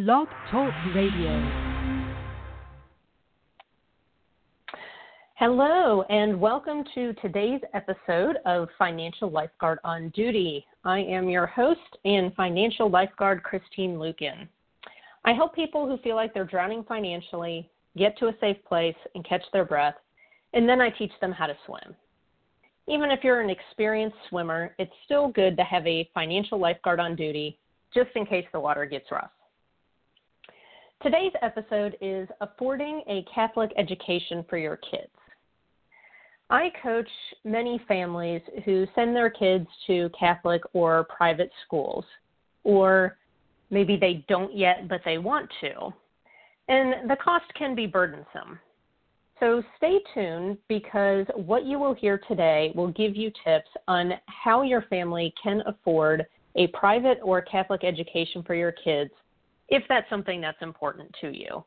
Blog Talk Radio. Hello, and welcome to today's episode of Financial Lifeguard on Duty. I am your host and financial lifeguard, Christine Lucan. I help people who feel like they're drowning financially get to a safe place and catch their breath, and then I teach them how to swim. Even if you're an experienced swimmer, it's still good to have a financial lifeguard on duty just in case the water gets rough. Today's episode is affording a Catholic education for your kids. I coach many families who send their kids to Catholic or private schools, or maybe they don't yet, but they want to. And the cost can be burdensome. So stay tuned because what you will hear today will give you tips on how your family can afford a private or Catholic education for your kids if that's something that's important to you.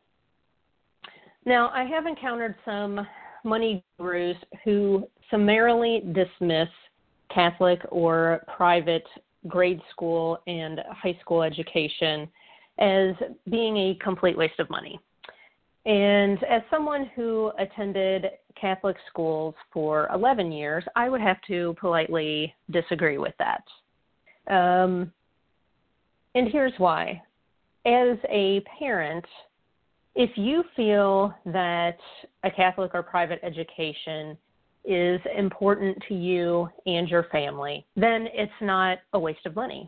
Now, I have encountered some money gurus who summarily dismiss Catholic or private grade school and high school education as being a complete waste of money. And as someone who attended Catholic schools for 11 years, I would have to politely disagree with that. And here's why. As a parent, if you feel that a Catholic or private education is important to you and your family, then it's not a waste of money.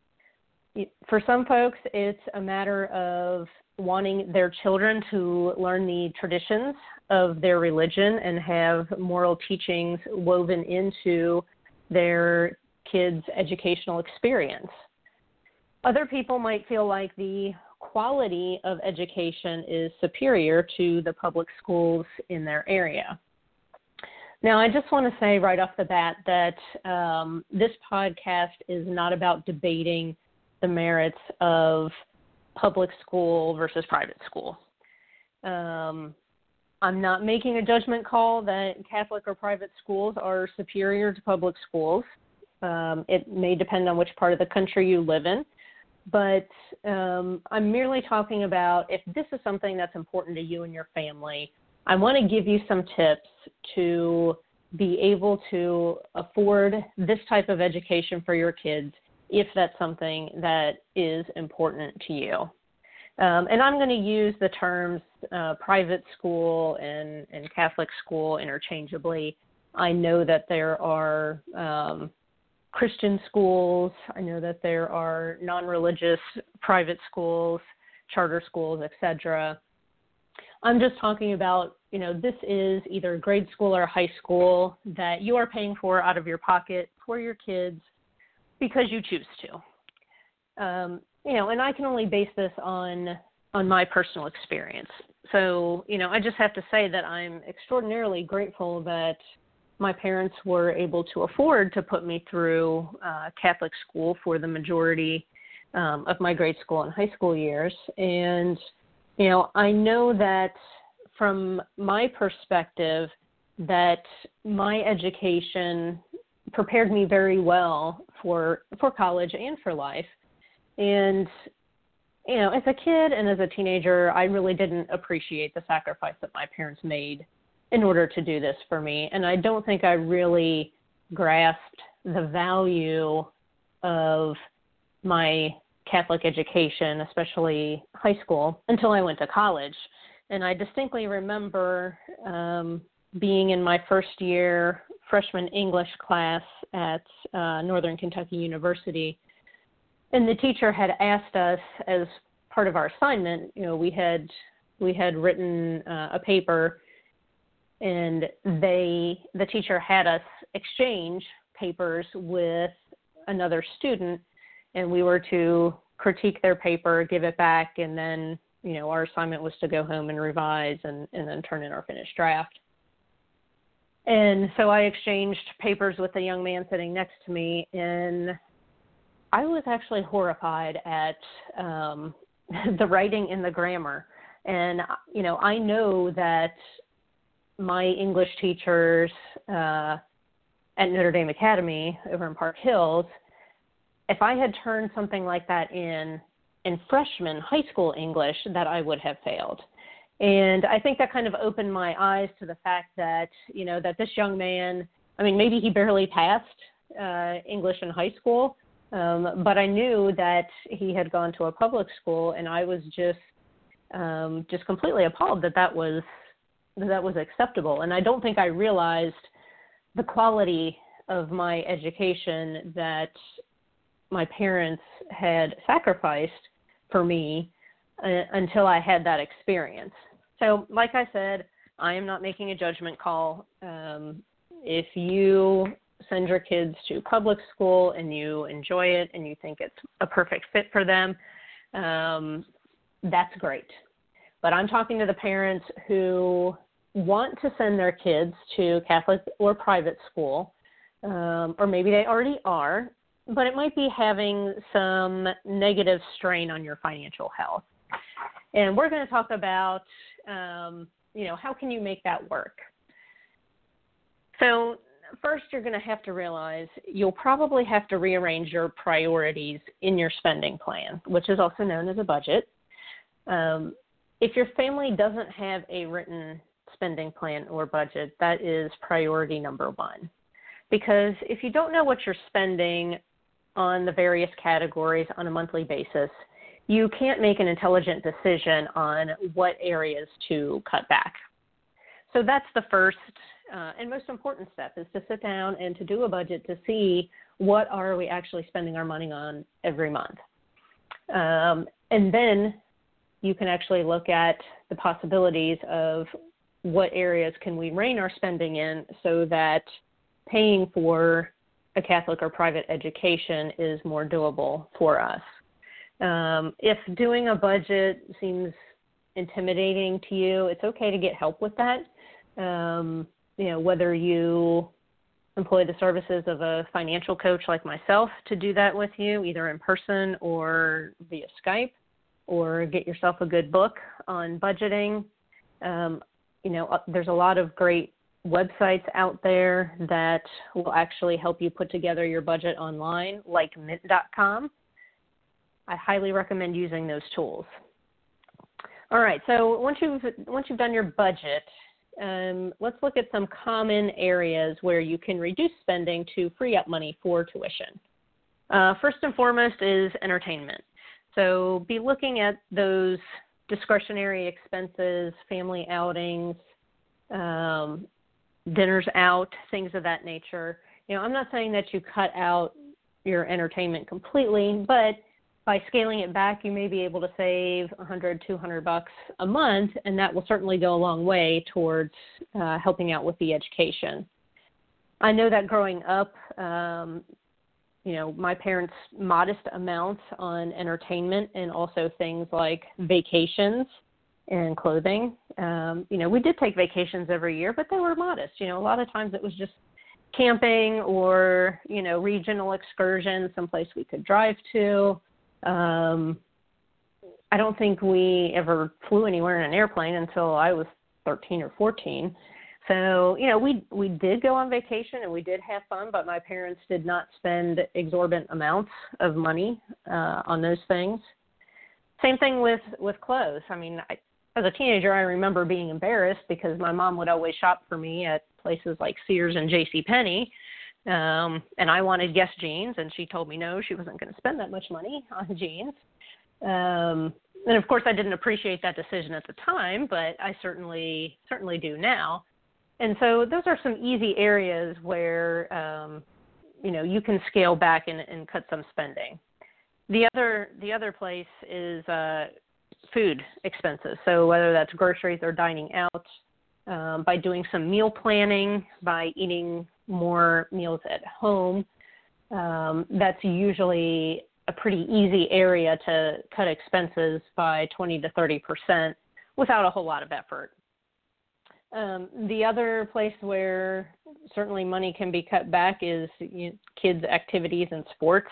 For some folks, it's a matter of wanting their children to learn the traditions of their religion and have moral teachings woven into their kids' educational experience. Other people might feel like the quality of education is superior to the public schools in their area. Now, I just want to say right off the bat that this podcast is not about debating the merits of public school versus private school. I'm not making a judgment call that Catholic or private schools are superior to public schools. It may depend on which part of the country you live in. But I'm merely talking about if this is something that's important to you and your family, I want to give you some tips to be able to afford this type of education for your kids if that's something that is important to you. And I'm going to use the terms private school and Catholic school interchangeably. I know that there are Christian schools. I know that there are non-religious private schools, charter schools, etc. I'm just talking about, this is either grade school or high school that you are paying for out of your pocket for your kids because you choose to. And I can only base this on my personal experience. So, I just have to say that I'm extraordinarily grateful that my parents were able to afford to put me through Catholic school for the majority of my grade school and high school years. And, I know that from my perspective that my education prepared me very well for college and for life. And, as a kid and as a teenager, I really didn't appreciate the sacrifice that my parents made in order to do this for me. And I don't think I really grasped the value of my Catholic education, especially high school, until I went to college. And I distinctly remember being in my first year freshman English class at Northern Kentucky University. And the teacher had asked us as part of our assignment, we had written a paper, and the teacher had us exchange papers with another student, and we were to critique their paper, give it back, and then, our assignment was to go home and revise and then turn in our finished draft. And so I exchanged papers with the young man sitting next to me, and I was actually horrified at the writing and the grammar. And, I know that my English teachers at Notre Dame Academy over in Park Hills, if I had turned something like that in, and freshman high school English that I would have failed. And I think that kind of opened my eyes to the fact that, that this young man, maybe he barely passed English in high school, but I knew that he had gone to a public school, and I was just completely appalled that was acceptable. And I don't think I realized the quality of my education that my parents had sacrificed for me until I had that experience. So, like I said, I am not making a judgment call. If you send your kids to public school and you enjoy it and you think it's a perfect fit for them, that's great. But I'm talking to the parents who want to send their kids to Catholic or private school, or maybe they already are, but it might be having some negative strain on your financial health. And we're going to talk about, how can you make that work? So first, you're going to have to realize you'll probably have to rearrange your priorities in your spending plan, which is also known as a budget. If your family doesn't have a written spending plan or budget, that is priority number one. Because if you don't know what you're spending on the various categories on a monthly basis, you can't make an intelligent decision on what areas to cut back. So that's the first and most important step, is to sit down and to do a budget to see what are we actually spending our money on every month. And then you can actually look at the possibilities of what areas can we rein our spending in so that paying for a Catholic or private education is more doable for us. If doing a budget seems intimidating to you, it's okay to get help with that. Whether you employ the services of a financial coach like myself to do that with you, either in person or via Skype, or get yourself a good book on budgeting. There's a lot of great websites out there that will actually help you put together your budget online, like mint.com. I highly recommend using those tools. All right, so once you've done your budget, let's look at some common areas where you can reduce spending to free up money for tuition. First and foremost is entertainment. So be looking at those discretionary expenses, family outings, dinners out, things of that nature. I'm not saying that you cut out your entertainment completely, but by scaling it back, you may be able to save $100, $200 a month, and that will certainly go a long way towards helping out with the education. I know that growing up, my parents' modest amounts on entertainment and also things like vacations and clothing. We did take vacations every year, but they were modest. A lot of times it was just camping or, regional excursions, someplace we could drive to. I don't think we ever flew anywhere in an airplane until I was 13 or 14. So, we did go on vacation and we did have fun, but my parents did not spend exorbitant amounts of money on those things. Same thing with clothes. As a teenager, I remember being embarrassed because my mom would always shop for me at places like Sears and JCPenney. And I wanted Guess jeans, and she told me no, she wasn't going to spend that much money on jeans. And of course, I didn't appreciate that decision at the time, but I certainly do now. And so those are some easy areas where, you can scale back and cut some spending. The other place is food expenses. So whether that's groceries or dining out, by doing some meal planning, by eating more meals at home, that's usually a pretty easy area to cut expenses by 20 to 30% without a whole lot of effort. The other place where certainly money can be cut back is kids' activities and sports.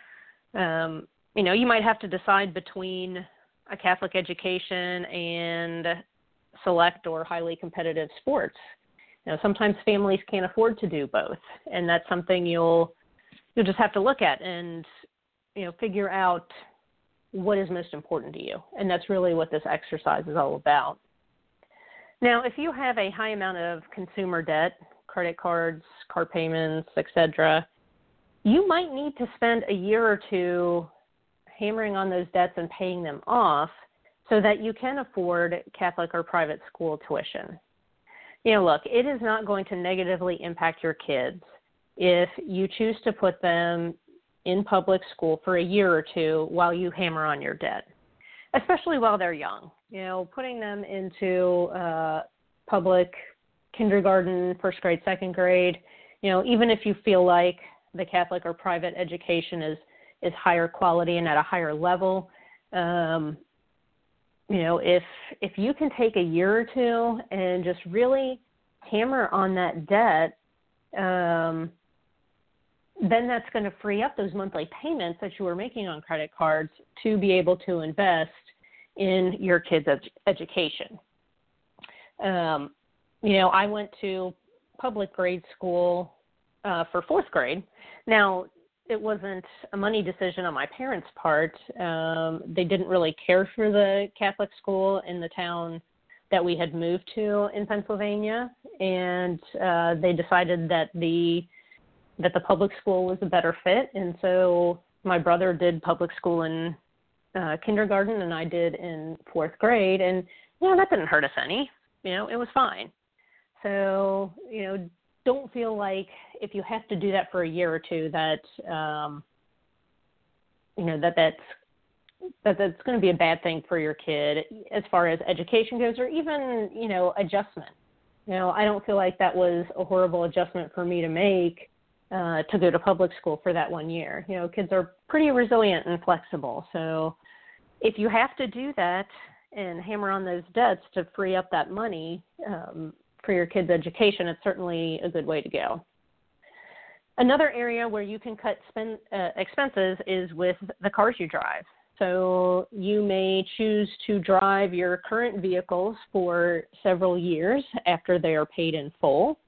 You might have to decide between a Catholic education and select or highly competitive sports. Sometimes families can't afford to do both, and that's something you'll just have to look at and figure out what is most important to you. And that's really what this exercise is all about. Now, if you have a high amount of consumer debt, credit cards, car payments, etc., you might need to spend a year or two hammering on those debts and paying them off so that you can afford Catholic or private school tuition. Look, it is not going to negatively impact your kids if you choose to put them in public school for a year or two while you hammer on your debt, especially while they're young. Putting them into public kindergarten, first grade, second grade, even if you feel like the Catholic or private education is higher quality and at a higher level, if you can take a year or two and just really hammer on that debt, then that's going to free up those monthly payments that you were making on credit cards to be able to invest in your kids' education. I went to public grade school for fourth grade. Now, it wasn't a money decision on my parents' part. They didn't really care for the Catholic school in the town that we had moved to in Pennsylvania, and they decided that the public school was a better fit, and so my brother did public school in kindergarten, and I did in fourth grade, and that didn't hurt us any. It was fine. So don't feel like if you have to do that for a year or two that that's going to be a bad thing for your kid as far as education goes, or even adjustment. I don't feel like that was a horrible adjustment for me to make to go to public school for that 1 year. Kids are pretty resilient and flexible. So if you have to do that and hammer on those debts to free up that money for your kids' education, it's certainly a good way to go. Another area where you can cut expenses is with the cars you drive. So you may choose to drive your current vehicles for several years after they are paid in full,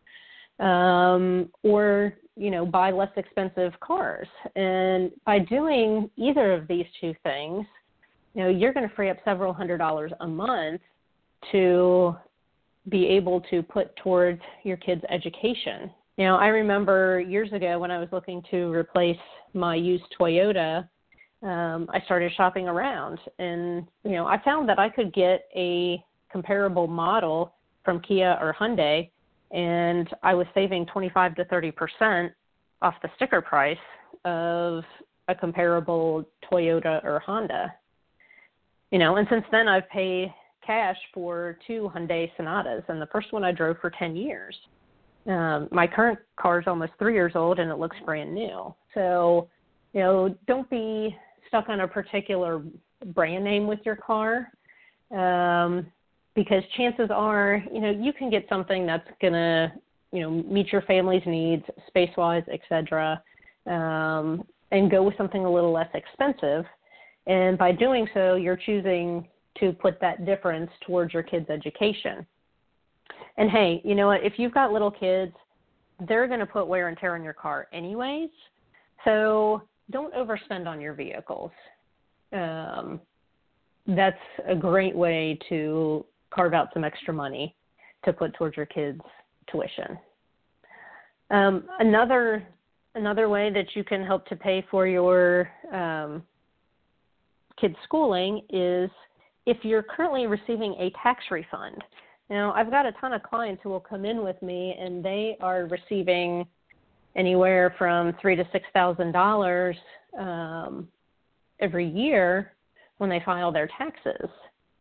or buy less expensive cars. And by doing either of these two things, you're going to free up several $100s a month to be able to put towards your kids' education. I remember years ago when I was looking to replace my used Toyota, I started shopping around, and I found that I could get a comparable model from Kia or Hyundai, and I was saving 25 to 30% off the sticker price of a comparable Toyota or Honda. And since then I've paid cash for 2 Hyundai Sonatas, and the first one I drove for 10 years. My current car is almost 3 years old, and it looks brand new. So, don't be stuck on a particular brand name with your car, because chances are, you can get something that's going to, meet your family's needs, space-wise, etc., and go with something a little less expensive. And by doing so, you're choosing to put that difference towards your kids' education. And hey, you know what? If you've got little kids, they're going to put wear and tear on your car anyways. So don't overspend on your vehicles. That's a great way to carve out some extra money to put towards your kids' tuition. Another way that you can help to pay for your kids' schooling is if you're currently receiving a tax refund. Now, I've got a ton of clients who will come in with me, and they are receiving anywhere from $3,000 to $6,000 every year when they file their taxes.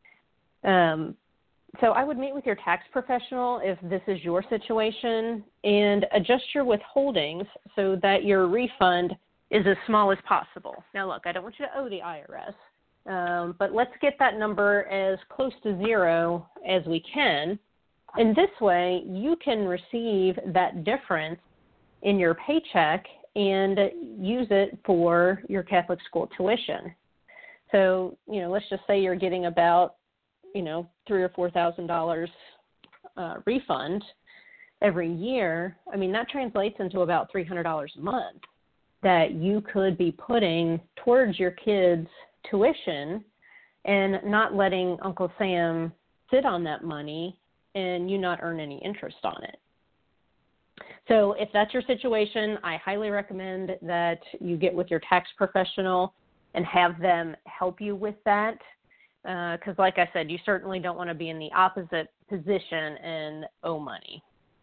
So I would meet with your tax professional if this is your situation and adjust your withholdings so that your refund is as small as possible. Now, look, I don't want you to owe the IRS, but let's get that number as close to zero as we can. And this way, you can receive that difference in your paycheck and use it for your Catholic school tuition. So, let's just say you're getting about, $3,000 or $4,000 refund every year. I mean, that translates into about $300 a month that you could be putting towards your kids' tuition and not letting Uncle Sam sit on that money and you not earn any interest on it. So if that's your situation, I highly recommend that you get with your tax professional and have them help you with that. Because like I said, you certainly don't want to be in the opposite position and owe money.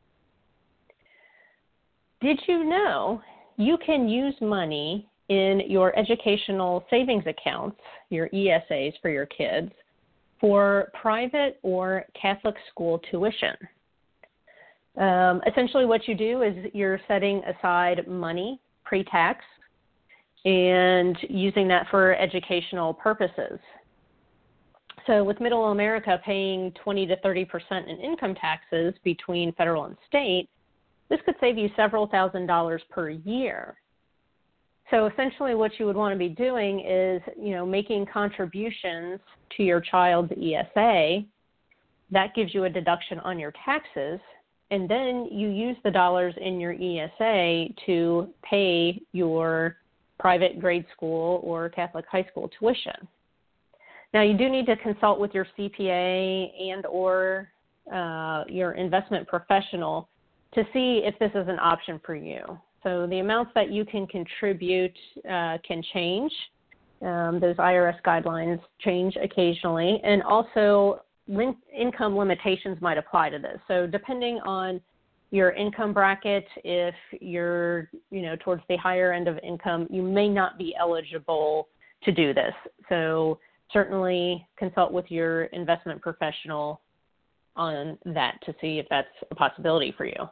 Did you know you can use money in your educational savings accounts, your ESAs for your kids, for private or Catholic school tuition? Essentially what you do is you're setting aside money pre-tax and using that for educational purposes. So with Middle America paying 20 to 30% in income taxes between federal and state, this could save you several $1,000s per year. So essentially what you would want to be doing is, making contributions to your child's ESA. That gives you a deduction on your taxes, and then you use the dollars in your ESA to pay your private grade school or Catholic high school tuition. Now, you do need to consult with your CPA and or your investment professional to see if this is an option for you. So the amounts that you can contribute can change. Those IRS guidelines change occasionally, and also income limitations might apply to this. So depending on your income bracket, if you're towards the higher end of income, you may not be eligible to do this. So certainly consult with your investment professional on that to see if that's a possibility for you.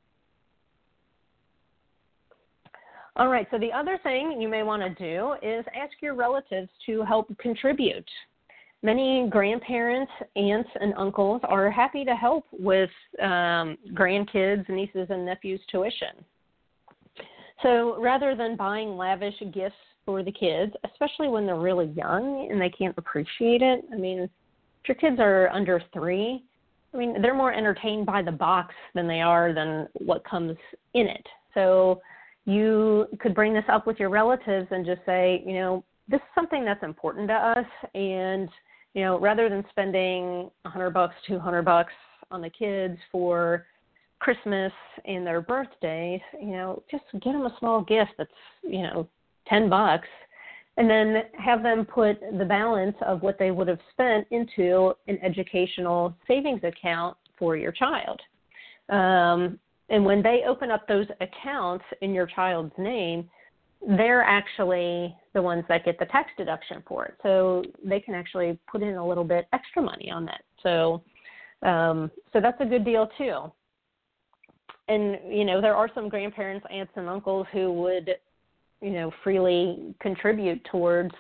All right, so the other thing you may want to do is ask your relatives to help contribute. Many grandparents, aunts, and uncles are happy to help with grandkids, nieces, and nephews' tuition. So rather than buying lavish gifts for the kids, especially when they're really young and they can't appreciate it, if your kids are under 3, they're more entertained by the box than they are than what comes in it. So you could bring this up with your relatives and just say, this is something that's important to us, and rather than spending $100, $200 on the kids for Christmas and their birthdays, just get them a small gift that's, $10, and then have them put the balance of what they would have spent into an educational savings account for your child. And when they open up those accounts in your child's name, they're actually the ones that get the tax deduction for it. So they can actually put in a little bit extra money on that. So that's a good deal too. And, there are some grandparents, aunts, and uncles who would, freely contribute towards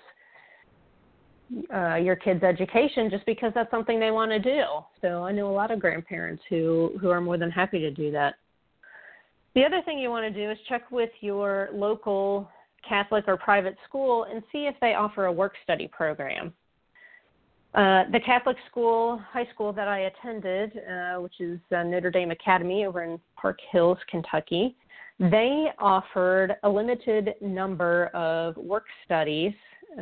your kids' education just because that's something they want to do. So I know a lot of grandparents who are more than happy to do that. The other thing you want to do is check with your local Catholic or private school and see if they offer a work-study program. The Catholic school, high school that I attended, which is Notre Dame Academy over in Park Hills, Kentucky, they offered a limited number of work studies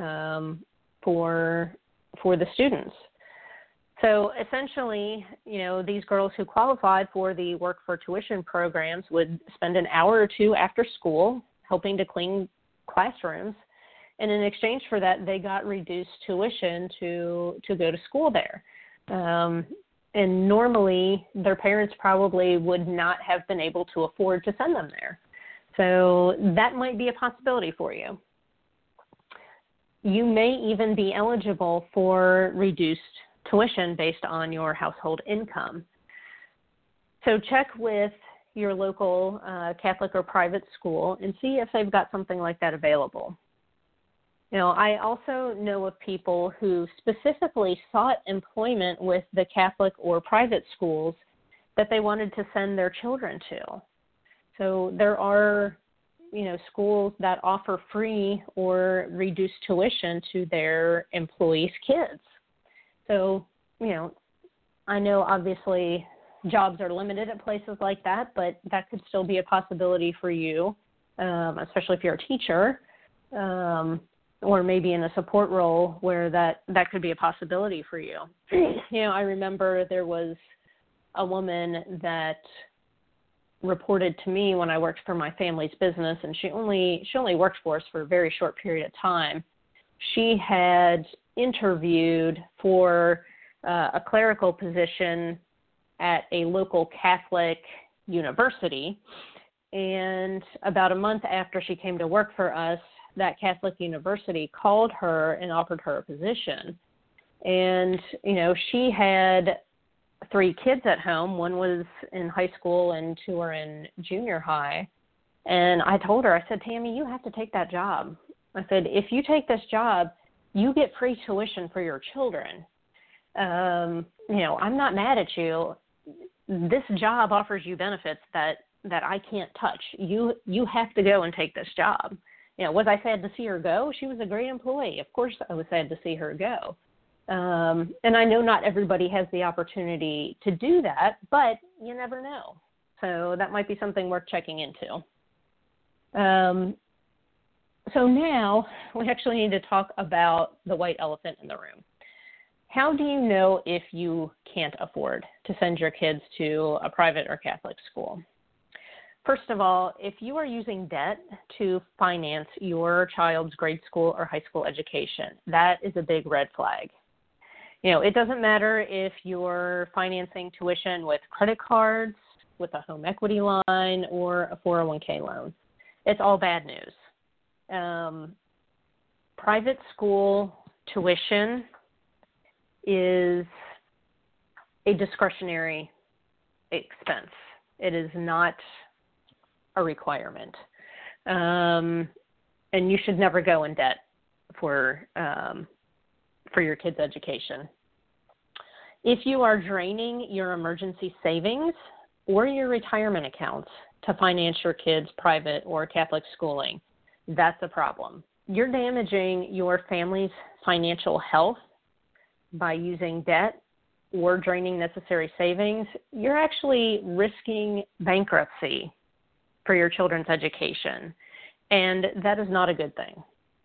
for the students. So essentially, these girls who qualified for the work for tuition programs would spend an hour or two after school helping to clean classrooms. And in exchange for that, they got reduced tuition to go to school there. And normally, their parents probably would not have been able to afford to send them there. So that might be a possibility for you. You may even be eligible for reduced tuition based on your household income. So check with your local Catholic or private school and see if they've got something like that available. I also know of people who specifically sought employment with the Catholic or private schools that they wanted to send their children to. So there are, schools that offer free or reduced tuition to their employees' kids. So, I know obviously jobs are limited at places like that, but that could still be a possibility for you, especially if you're a teacher. or maybe in a support role where that could be a possibility for you. I remember there was a woman that reported to me when I worked for my family's business, and she only worked for us for a very short period of time. She had interviewed for a clerical position at a local Catholic university, and about a month after she came to work for us, that Catholic university called her and offered her a position. And, she had 3 kids at home. One was in high school and 2 are in junior high. And I told her, I said, Tammy, you have to take that job. I said, if you take this job, you get free tuition for your children. I'm not mad at you. This job offers you benefits that I can't touch. You have to go and take this job. Was I sad to see her go? She was a great employee. Of course I was sad to see her go. And I know not everybody has the opportunity to do that, but you never know. So that might be something worth checking into. So now we actually need to talk about the white elephant in the room. How do you know if you can't afford to send your kids to a private or Catholic school? First of all, if you are using debt to finance your child's grade school or high school education, that is a big red flag. It doesn't matter if you're financing tuition with credit cards, with a home equity line, or a 401k loan. It's all bad news. Private school tuition is a discretionary expense. It is not a requirement. And you should never go in debt for your kids' education. If you are draining your emergency savings or your retirement accounts to finance your kids' private or Catholic schooling, that's a problem. You're damaging your family's financial health by using debt or draining necessary savings. You're actually risking bankruptcy for your children's education, and that is not a good thing.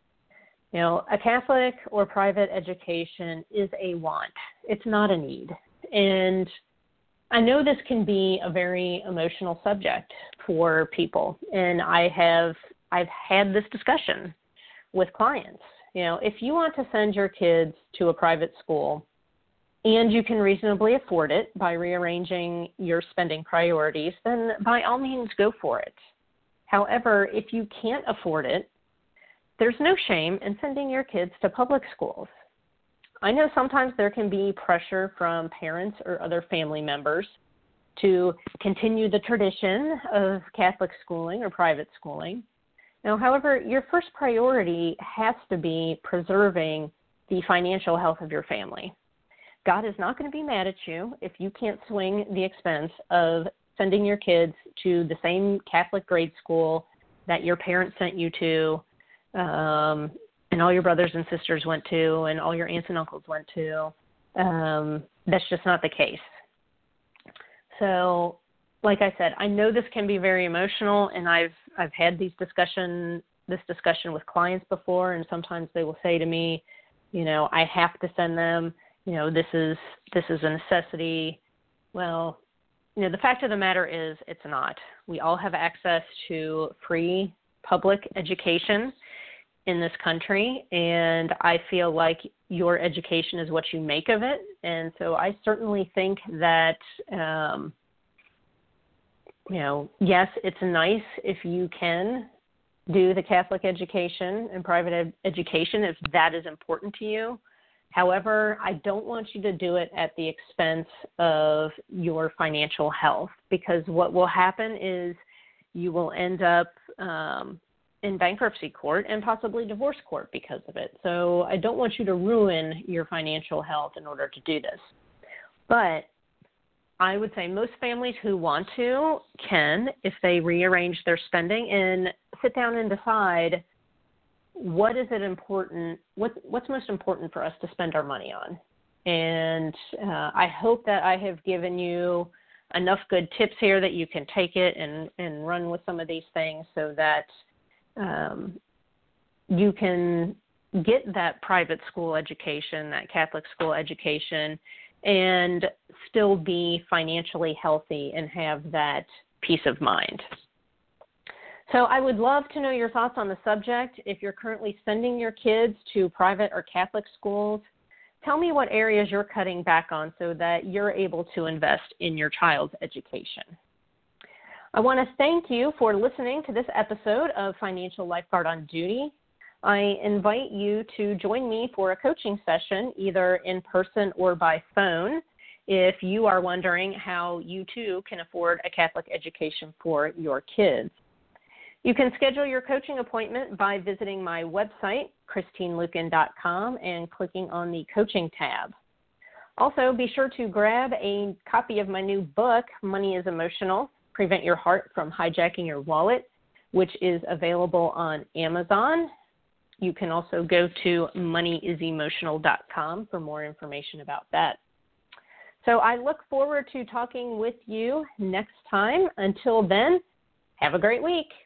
A Catholic or private education is a want. It's not a need. And I know this can be a very emotional subject for people, and I've had this discussion with clients. If you want to send your kids to a private school and you can reasonably afford it by rearranging your spending priorities, then by all means go for it. However, if you can't afford it, there's no shame in sending your kids to public schools. I know sometimes there can be pressure from parents or other family members to continue the tradition of Catholic schooling or private schooling. Now, however, your first priority has to be preserving the financial health of your family. God is not going to be mad at you if you can't swing the expense of sending your kids to the same Catholic grade school that your parents sent you to, and all your brothers and sisters went to, and all your aunts and uncles went to. That's just not the case. So, like I said, I know this can be very emotional, and I've had this discussion with clients before, and sometimes they will say to me, I have to send them. This is a necessity. Well, the fact of the matter is it's not. We all have access to free public education in this country, and I feel like your education is what you make of it. And so I certainly think that, yes, it's nice if you can do the Catholic education and private education if that is important to you. However, I don't want you to do it at the expense of your financial health, because what will happen is you will end up in bankruptcy court and possibly divorce court because of it. So I don't want you to ruin your financial health in order to do this. But I would say most families who want to can, if they rearrange their spending and sit down and decide what is it important, what's most important for us to spend our money on. And I hope that I have given you enough good tips here that you can take it and run with some of these things so that you can get that private school education, that Catholic school education, and still be financially healthy and have that peace of mind. So I would love to know your thoughts on the subject. If you're currently sending your kids to private or Catholic schools, tell me what areas you're cutting back on so that you're able to invest in your child's education. I want to thank you for listening to this episode of Financial Lifeguard on Duty. I invite you to join me for a coaching session, either in person or by phone, if you are wondering how you too can afford a Catholic education for your kids. You can schedule your coaching appointment by visiting my website, christineluken.com, and clicking on the coaching tab. Also, be sure to grab a copy of my new book, Money is Emotional, Prevent Your Heart from Hijacking Your Wallet, which is available on Amazon. You can also go to moneyisemotional.com for more information about that. So I look forward to talking with you next time. Until then, have a great week.